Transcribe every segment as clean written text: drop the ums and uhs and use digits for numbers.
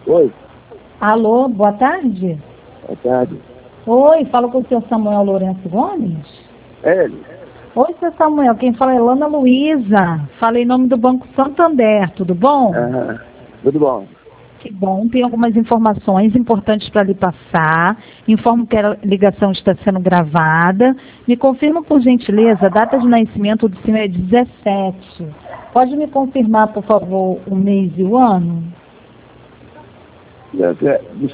Oi, Alô, boa tarde. boa tarde. Oi, falo com o senhor Samuel Lourenço Gomes. É ele? Oi, senhor Samuel, quem fala é Lana Luísa. Falei em nome do Banco Santander, tudo bom? Aham, tudo bom. Que bom, tem algumas informações importantes para lhe passar. Informo que a ligação está sendo gravada. Me confirma, por gentileza, a data de nascimento do senhor é 17. Pode me confirmar, por favor, o mês e o ano? De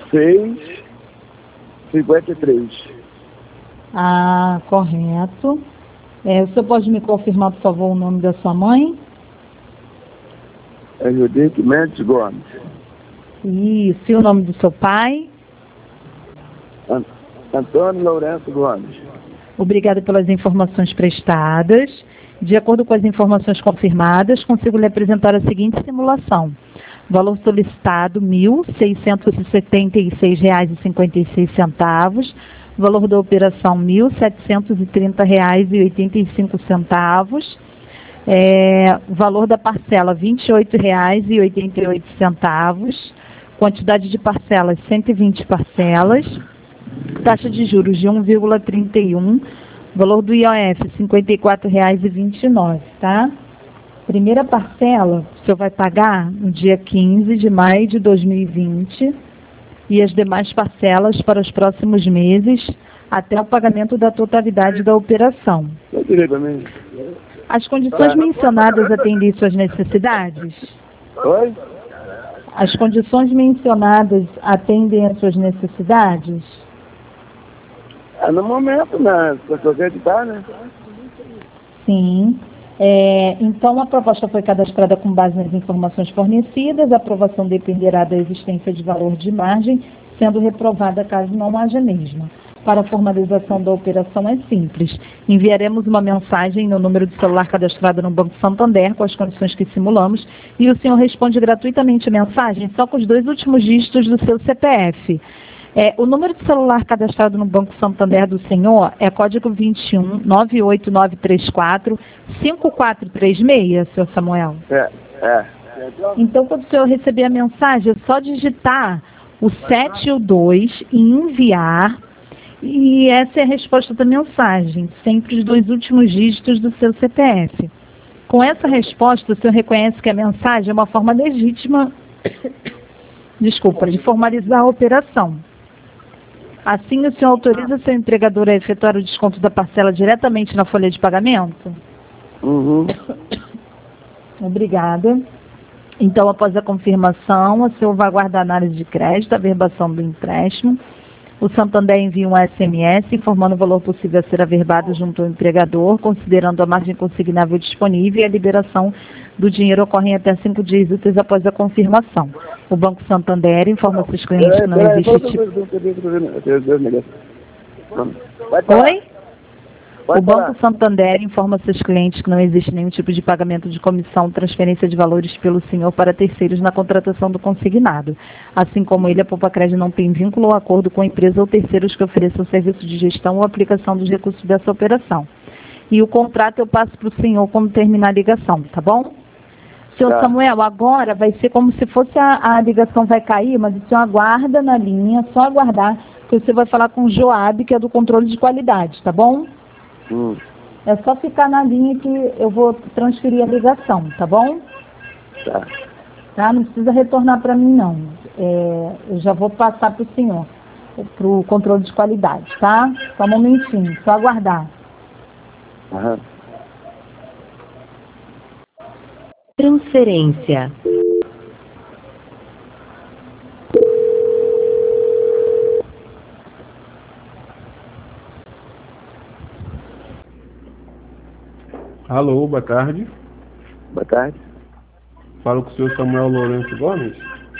6:53. Ah, correto. O senhor pode me confirmar, por favor, o nome da sua mãe? É Judite Mendes Gomes. Isso. E o nome do seu pai? Antônio Lourenço Gomes. Obrigada pelas informações prestadas. De acordo com as informações confirmadas, consigo lhe apresentar a seguinte simulação. Valor solicitado, R$ 1.676,56. Valor da operação, R$ 1.730,85. Valor da parcela, R$ 28,88. Quantidade de parcelas, 120 parcelas. Taxa de juros de 1,31. Valor do IOF, R$ 54,29, tá? Primeira parcela, o senhor vai pagar no dia 15 de maio de 2020 e as demais parcelas para os próximos meses até o pagamento da totalidade da operação. Eu direi para mim. As condições mencionadas atendem suas necessidades? Oi? As condições mencionadas atendem às suas necessidades? No momento, né? Se eu acreditar, né? Sim. Então, a proposta foi cadastrada com base nas informações fornecidas. A aprovação dependerá da existência de valor de margem, sendo reprovada caso não haja mesma. Para a formalização da operação é simples. Enviaremos uma mensagem no número de celular cadastrado no Banco Santander com as condições que simulamos e o senhor responde gratuitamente a mensagem só com os 2 últimos dígitos do seu CPF. O número de celular cadastrado no Banco Santander do senhor é código 21 98934 5436, senhor Samuel. Então, quando o senhor receber a mensagem, é só digitar o 7 e o 2 e enviar. E essa é a resposta da mensagem, sempre os 2 últimos dígitos do seu CPF. Com essa resposta, o senhor reconhece que a mensagem é uma forma legítima, de formalizar a operação. Assim, o senhor autoriza seu empregador a efetuar o desconto da parcela diretamente na folha de pagamento? Uhum. Obrigada. Então, após a confirmação, o senhor vai aguardar a análise de crédito, a averbação do empréstimo. O Santander envia um SMS informando o valor possível a ser averbado junto ao empregador, considerando a margem consignável disponível, e a liberação do dinheiro ocorre em até 5 dias úteis após a confirmação. O Banco Santander informa seus clientes que não existe tipo... Oi? O Banco Santander informa seus clientes que não existe nenhum tipo de pagamento de comissão, transferência de valores pelo senhor para terceiros na contratação do consignado. Assim como ele, a Poupa Crédito não tem vínculo ou acordo com a empresa ou terceiros que ofereçam serviço de gestão ou aplicação dos recursos dessa operação. E o contrato eu passo para o senhor quando terminar a ligação, tá bom? Senhor Samuel, agora vai ser como se fosse a ligação vai cair, mas o senhor aguarda na linha, só aguardar, que você vai falar com o Joab, que é do controle de qualidade, tá bom? É só ficar na linha que eu vou transferir a ligação, tá bom? Tá? Não precisa retornar para mim, não. Eu já vou passar para o senhor, para o controle de qualidade, tá? Só um momentinho, só aguardar. Transferência. Alô, boa tarde. Boa tarde. Falo com o senhor Samuel Lourenço Gomes.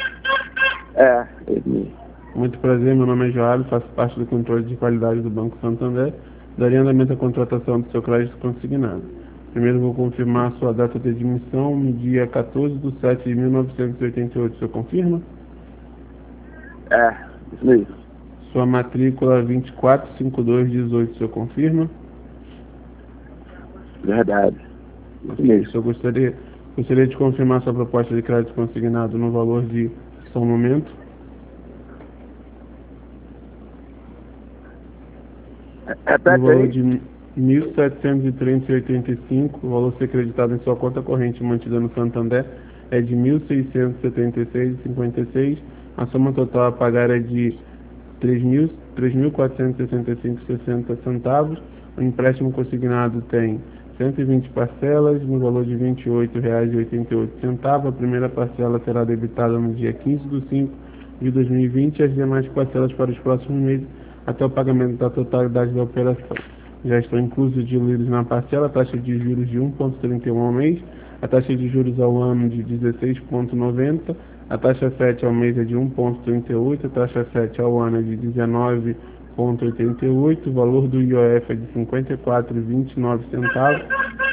Ele. Muito prazer, meu nome é Joab, faço parte do controle de qualidade do Banco Santander, daria andamento à contratação do seu crédito consignado. Primeiro vou confirmar a sua data de admissão no dia 14/7/1988, o senhor confirma? Isso mesmo. Sua matrícula 245218, o senhor confirma? Verdade. Isso O mesmo. senhor gostaria de confirmar sua proposta de crédito consignado no valor de... Só um momento. Repete valor aí. de R$ 1.730,85, o valor a ser creditado em sua conta corrente mantida no Santander é de R$ 1.676,56. A soma total a pagar é de R$ 3.465,60. O empréstimo consignado tem 120 parcelas, no valor de R$ 28,88. A primeira parcela será debitada no dia 15 de 5 de 2020 e as demais parcelas para os próximos meses, até o pagamento da totalidade da operação. Já estão inclusos diluídos na parcela a taxa de juros de 1,31 ao mês, a taxa de juros ao ano de 16,90, a taxa FET ao mês é de 1,38, a taxa FET ao ano é de 19,88, o valor do IOF é de 54,29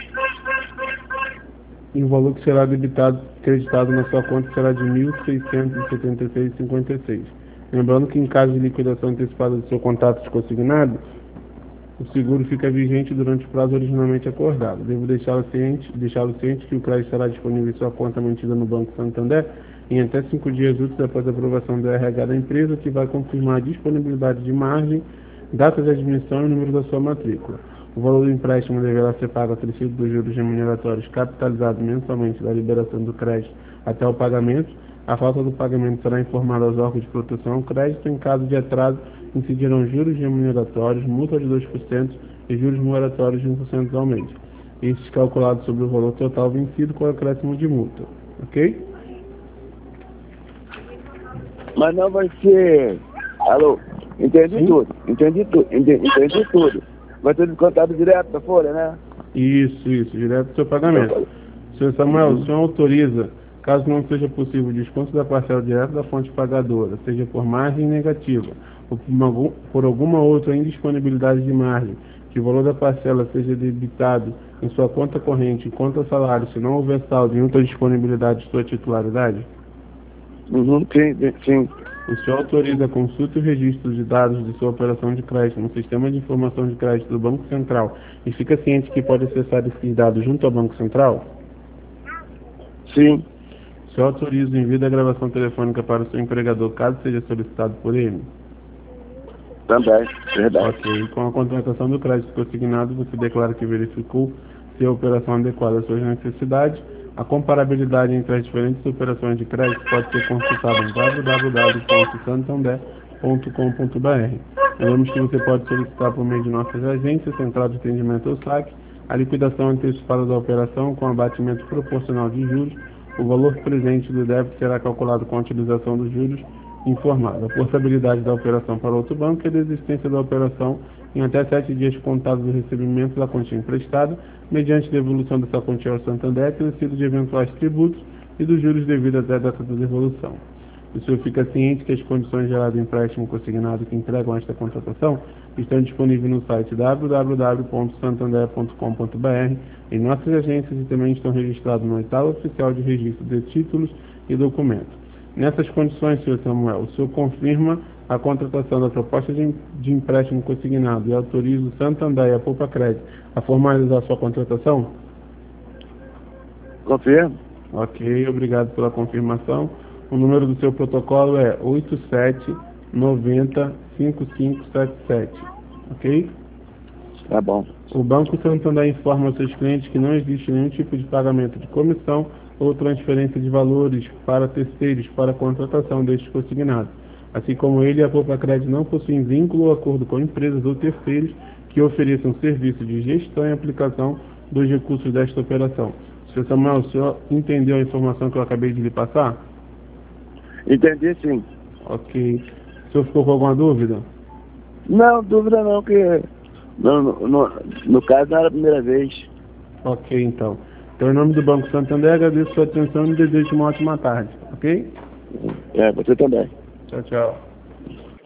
e o valor que será creditado na sua conta será de R$ 1.676,56. Lembrando que em caso de liquidação antecipada do seu contrato consignado, o seguro fica vigente durante o prazo originalmente acordado. Devo deixá-lo ciente que o crédito estará disponível em sua conta mantida no Banco Santander em até 5 dias úteis após a aprovação do RH da empresa, que vai confirmar a disponibilidade de margem, data de admissão e o número da sua matrícula. O valor do empréstimo deverá ser pago acrescido dos juros remuneratórios capitalizados mensalmente da liberação do crédito até o pagamento. A falta do pagamento será informada aos órgãos de proteção ao crédito. Em caso de atraso, incidirão juros remuneratórios, multa de 2% e juros moratórios de 1% ao mês. Estes calculados sobre o valor total vencido com acréscimo de multa. Ok? Mas não vai ser... Alô? Entendi Sim? tudo. Entendi tudo. Vai ser descontado direto da folha, né? Isso, direto do seu pagamento. Senhor Samuel, o senhor autoriza, caso não seja possível o desconto da parcela direto da fonte pagadora, seja por margem negativa ou por alguma outra indisponibilidade de margem, que o valor da parcela seja debitado em sua conta corrente, em conta salário, se não houver saldo em outra disponibilidade de sua titularidade? Sim. O senhor autoriza a consulta e o registro de dados de sua operação de crédito no Sistema de Informação de Crédito do Banco Central e fica ciente que pode acessar esses dados junto ao Banco Central? Sim. O senhor autoriza o envio da gravação telefônica para o seu empregador, caso seja solicitado por ele? Também, verdade. Ok. Com a contratação do crédito consignado, você declara que verificou se a operação adequada às suas necessidades. A comparabilidade entre as diferentes operações de crédito pode ser consultada em www.santander.com.br. Lembramos que você pode solicitar por meio de nossas agências, Central de Atendimento ou SAC, a liquidação antecipada da operação com abatimento proporcional de juros. O valor presente do débito será calculado com a utilização dos juros informado. A portabilidade da operação para outro banco e a desistência da operação em até 7 dias contados do recebimento da quantia emprestada, mediante devolução dessa quantia ao Santander, acrescido de eventuais tributos e dos juros devidos até a data da devolução. O senhor fica ciente que as condições geradas do empréstimo consignado que entregam esta contratação estão disponíveis no site www.santander.com.br, em nossas agências e também estão registrados no oitavo oficial de registro de títulos e documentos. Nessas condições, senhor Samuel, o senhor confirma a contratação da proposta de empréstimo consignado e autoriza o Santander e a Poupa Crédito a formalizar sua contratação? Confirmo. Ok, obrigado pela confirmação. O número do seu protocolo é 87905577, ok? Tá bom. O Banco Santander informa aos seus clientes que não existe nenhum tipo de pagamento de comissão ou transferência de valores para terceiros para a contratação destes consignados. Assim como ele e a Poupa Crédito não possuem vínculo ou acordo com empresas ou terceiros que ofereçam serviço de gestão e aplicação dos recursos desta operação. Sr. Samuel, o senhor entendeu a informação que eu acabei de lhe passar? Entendi, sim. Ok. O senhor ficou com alguma dúvida? Não, dúvida não, que no caso não era a primeira vez. Ok, então. Então, em nome do Banco Santander, agradeço a sua atenção e desejo uma ótima tarde, ok? Você também. Tchau, tchau.